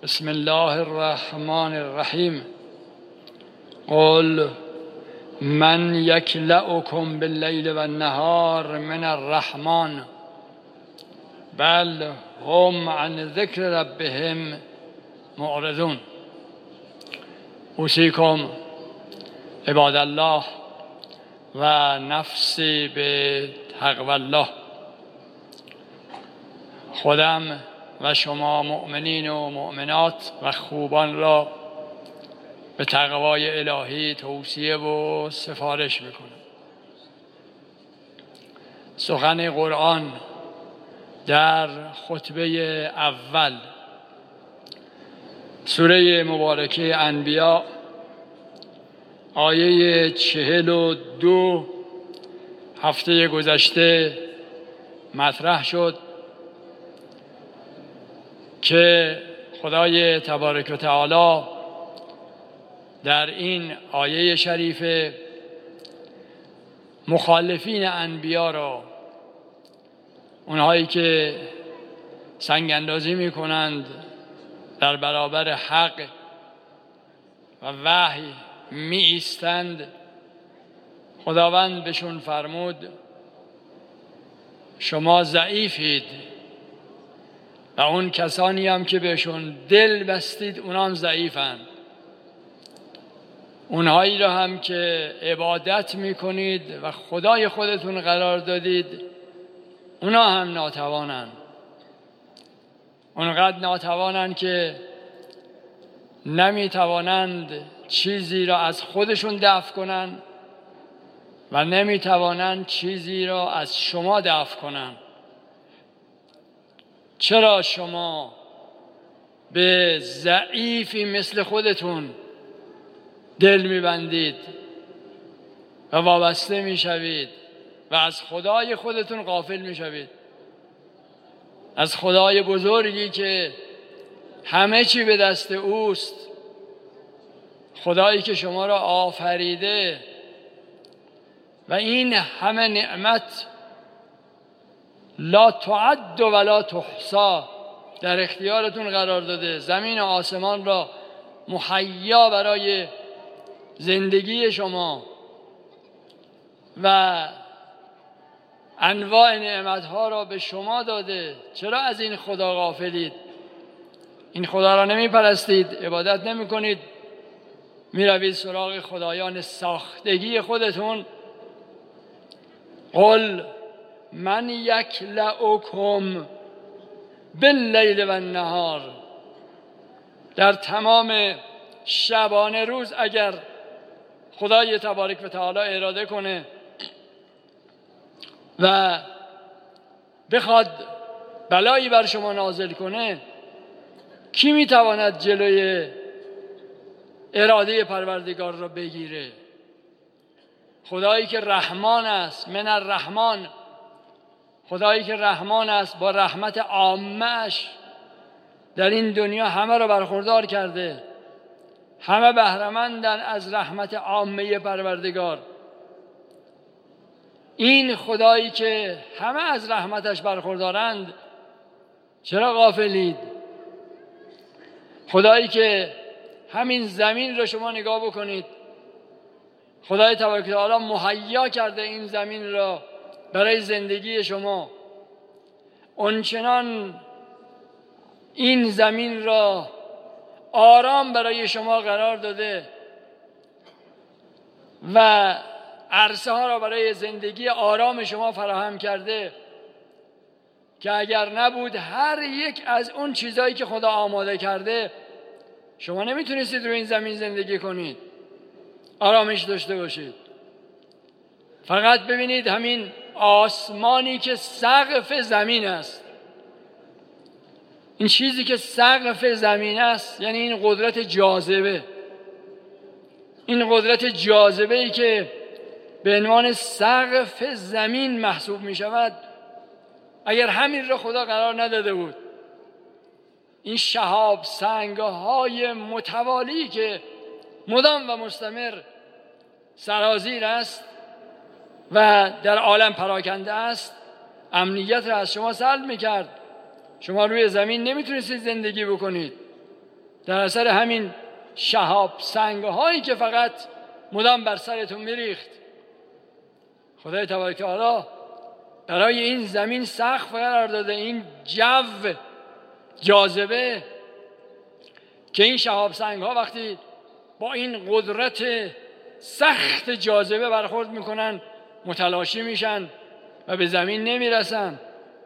بسم الله الرحمن الرحیم. قل من یکلؤکم باللیل و النهار من الرحمن بل هم عن ذکر ربهم معرضون. اوصیکم عباد الله و نفسی به تقوی الله. خودم و شما مؤمنین و مؤمنات و خوبان را به تقوای الهی توصیه و سفارش میکنم. سخن قرآن در خطبه اول سوره مبارکه انبیا آیه 42 هفته گذشته مطرح شد که خدای تبارک و تعالی در این آیه شریفه مخالفین انبیا را، اونهایی که سنگ اندازی می کنند در برابر حق و وحی می ایستند، خداوند بهشون فرمود شما ضعیفید و اون کسانی هم که بهشون دل بستید اونا هم ضعیفند. اونهایی را هم که عبادت میکنید و خدای خودتون قرار دادید اونا هم ناتوانند. اونقدر ناتوانند که نمیتوانند چیزی را از خودشون دفع کنند و نمیتوانند چیزی را از شما دفع کنند. چرا شما به ضعیفی مثل خودتون دل میبندید و وابسته میشوید و از خدای خودتون غافل میشوید؟ از خدای بزرگی که همه چی به دست اوست، خدایی که شما را آفریده و این همه نعمت لا تعد و لا تحصی در اختیارتون قرار داده، زمین و آسمان را مهیا برای زندگی شما و انواع نعمتها را به شما داده. چرا از این خدا غافلید؟ این خدا را نمی پرستید، عبادت نمی کنید، می روید سراغ خدایان ساختگی خودتون. قل من یکلؤکم باللیل و النهار. در تمام شبانه روز اگر خدای تبارک و تعالی اراده کنه و بخواد بلایی بر شما نازل کنه، کی میتواند جلوی اراده پروردگار را بگیره؟ خدایی که رحمان است، من الرحمن، خدایی که رحمان است، با رحمت عامه‌اش در این دنیا همه را برخوردار کرده، همه بهره‌مندن از رحمت عامه پروردگار. این خدایی که همه از رحمتش برخوردارند چرا غافلید؟ خدایی که همین زمین را شما نگاه بکنید، خدای تبارک و تعالی مهیا کرده این زمین را برای زندگی شما، اونچنان این زمین را آرام برای شما قرار داده و عرصه ها را برای زندگی آرام شما فراهم کرده که اگر نبود هر یک از اون چیزایی که خدا آماده کرده، شما نمیتونستید روی این زمین زندگی کنید، آرامش داشته باشید. فقط ببینید همین آسمانی که سقف زمین است، این چیزی که سقف زمین است یعنی این قدرت جاذبه، این قدرت جاذبه ای که به عنوان سقف زمین محسوب می شود، اگر همین را خدا قرار نداده بود، این شهاب سنگ‌های متوالی که مدام و مستمر سرازیر است و در عالم پراکنده است، امنیت را از شما سلب می‌کرد. شما روی زمین نمیتونستید زندگی بکنید. در اثر همین شهاب سنگ هایی که فقط مدام بر سرتون میریخت. خدای تبارک و تعالی برای این زمین سقف قرار داده، این جو جاذبه، که این شهاب سنگ ها وقتی با این قدرت سخت جاذبه برخورد میکنن متلاشی میشن و به زمین نمیرسن.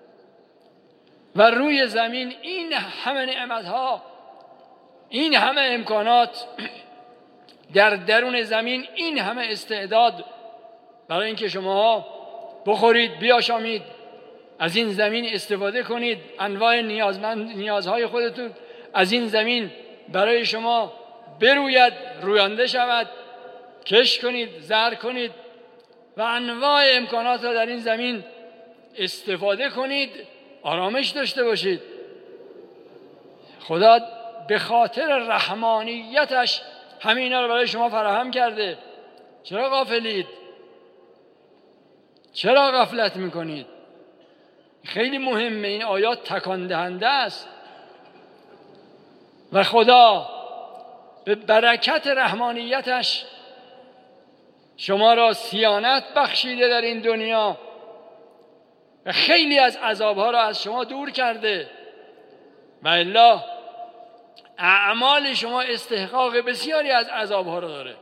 و روی زمین این همه نعمت ها، این همه امکانات، در درون زمین این همه استعداد برای اینکه شما بخورید، بیاشامید، از این زمین استفاده کنید، انواع نیازهای خودتون از این زمین برای شما بروید، رویانده شود، کش کنید، زرع کنید و انواع امکانات را در این زمین استفاده کنید، آرامش داشته باشید. خدا به خاطر رحمانیتش همینا رو برای شما فراهم کرده. چرا غافلید؟ چرا غفلت میکنید؟ خیلی مهمه، این آیات تکان دهنده است. و خدا به برکت رحمانیتش شما را صیانت بخشیده در این دنیا و خیلی از عذابها را از شما دور کرده، و الا اعمال شما استحقاق بسیاری از عذابها را داره.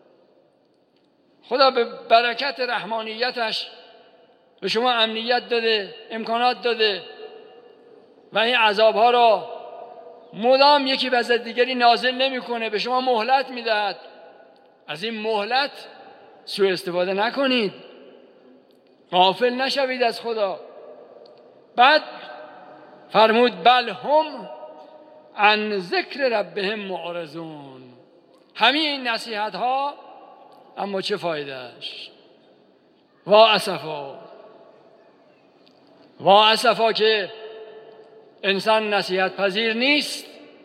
خدا به برکت رحمانیتش به شما امنیت داده، امکانات داده و این عذابها را مدام یکی بعد از دیگری نازل نمیکنه، به شما مهلت میدهد. از این مهلت سوء استفاده نکنید، غافل نشوید از خدا. بعد فرمود بل هم عن ذکر ربهم معرضون. همین این نصیحت ها، اما چه فایدهش؟ وا اسفا که انسان نصیحت پذیر نیست.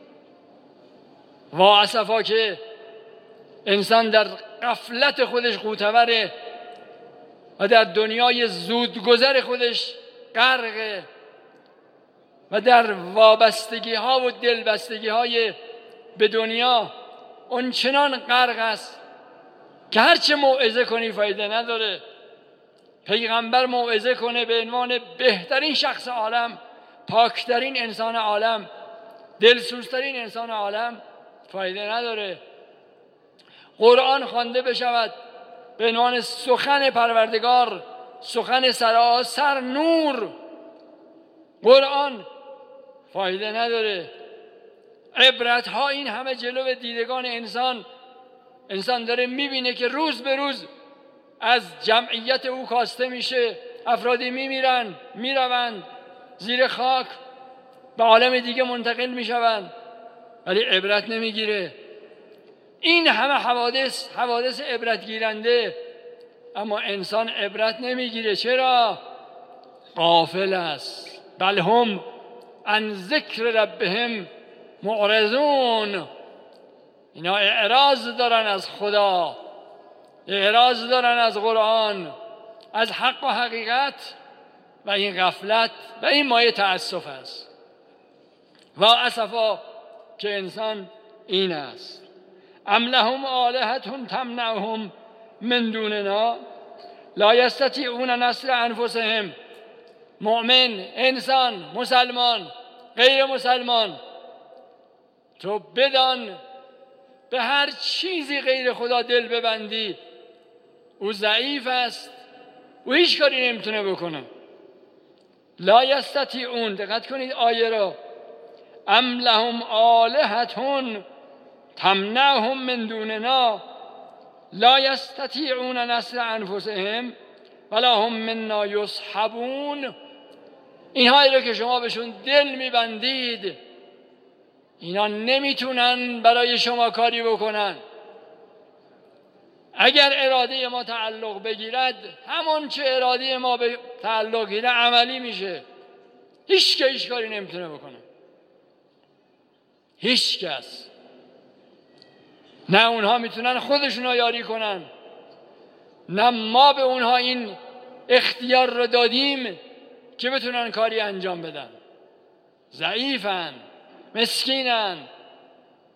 وا اسفا که انسان در غفلت خودش غوطه‌وره و در دنیای زودگذر خودش غرقه و در وابستگی ها و دلبستگی های به دنیا اونچنان غرق است که هرچه موعظه کنی فایده نداره. پیغمبر موعظه کنه به عنوان بهترین شخص عالم، پاکترین انسان عالم، دلسوزترین انسان عالم، فایده نداره. قرآن خوانده بشود به عنوان سخن پروردگار، سخن سراسر نور، قرآن فایده نداره. عبرت ها این همه جلو دیدگان انسان داره میبینه که روز به روز از جمعیت او کاسته میشه، افرادی میمیرن، میروند زیر خاک، به عالم دیگه منتقل میشوند، ولی عبرت نمیگیره. این همه حوادث عبرت گیرنده، اما انسان عبرت نمیگیره. چرا؟ غافل است. بل هم عن ذکر ربهم معرضون. اینا اعراض دارن از خدا، اعراض دارن از قرآن، از حق و حقیقت، و این غفلت و این مایه تأسف است. و اسفا که انسان این است. ام لهم آلهة تمنعهم من دوننا لا یستطیعون نصر انفسهم. مؤمن، انسان، مسلمان، غیر مسلمان، تو بدان به هر چیزی غیر خدا دل ببندی او ضعیف است، او هیچ کاری نمیتونه بکنه. لا یستطیعون، دقت کنید آیه را، ام لهم آلهة تمنعهم من دوننا لا یستطیعون نصر انفسهم ولا هم منا یصحبون. اینهایی رو که شما بهشون دل میبندید، اینا نمیتونن برای شما کاری بکنن. اگر اراده ما تعلق بگیرد، همون چه اراده ما به تعلق گیره عملی میشه. هیچ کاری نمیتونه بکنه، هیچ کس. نه اونها میتونن خودشون رو یاری کنن، نه ما به اونها این اختیار رو دادیم که بتونن کاری انجام بدن. ضعیفن، مسکینن،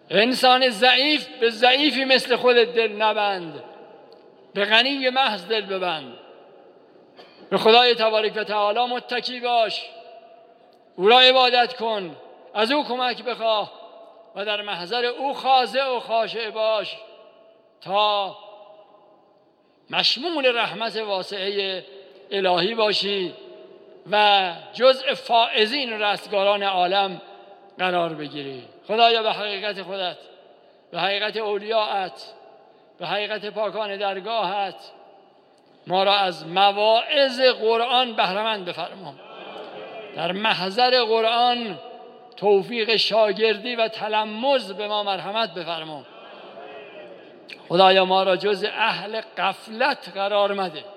انسان ضعیف به ضعیفی مثل خودت دل نبند، به غنی محض دل ببند. به خدای تبارک و تعالی متکی باش، او را عبادت کن، از او کمک بخواه و در محضر او خاضع و خاشع باش تا مشمول رحمت واسعه الهی باشی و جزء فائزین و رستگاران عالم قرار بگیری. خدایا به حقیقت خودت، به حقیقت اولیاءت، به حقیقت پاکان درگاهت ما را از مواعظ قرآن بهره‌مند بفرما. در محضر قرآن توفیق شاگردی و تلمذ به ما مرحمت بفرما. خدایا ما را جز اهل غفلت قرار مده.